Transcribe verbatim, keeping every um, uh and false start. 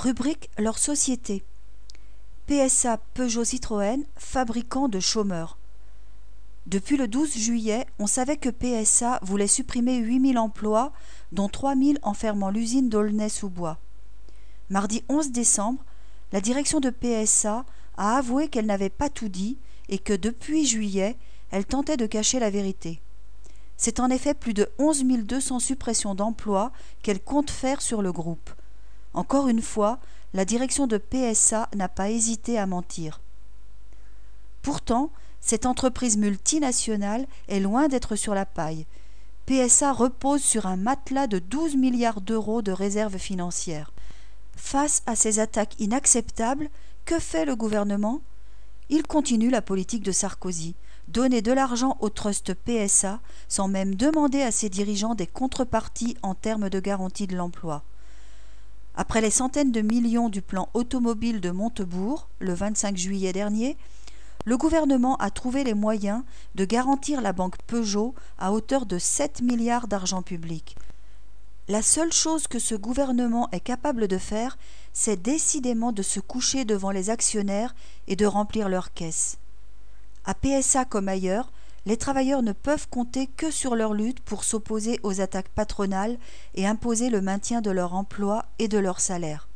Rubrique leur société. P S A Peugeot Citroën, fabricant de chômeurs. Depuis le douze juillet, on savait que P S A voulait supprimer huit mille emplois, dont trois mille en fermant l'usine d'Aulnay-sous-Bois. Mardi onze décembre, la direction de P S A a avoué qu'elle n'avait pas tout dit et que depuis juillet, elle tentait de cacher la vérité. C'est en effet plus de onze mille deux cents suppressions d'emplois qu'elle compte faire sur le groupe. Encore une fois, la direction de P S A n'a pas hésité à mentir. Pourtant, cette entreprise multinationale est loin d'être sur la paille. P S A repose sur un matelas de douze milliards d'euros de réserves financières. Face à ces attaques inacceptables, que fait le gouvernement ? Il continue la politique de Sarkozy, donner de l'argent au trust P S A sans même demander à ses dirigeants des contreparties en termes de garantie de l'emploi. Après les centaines de millions du plan automobile de Montebourg, le vingt-cinq juillet dernier, le gouvernement a trouvé les moyens de garantir la banque Peugeot à hauteur de sept milliards d'argent public. La seule chose que ce gouvernement est capable de faire, c'est décidément de se coucher devant les actionnaires et de remplir leurs caisses. À P S A comme ailleurs, les travailleurs ne peuvent compter que sur leur lutte pour s'opposer aux attaques patronales et imposer le maintien de leur emploi et de leur salaire.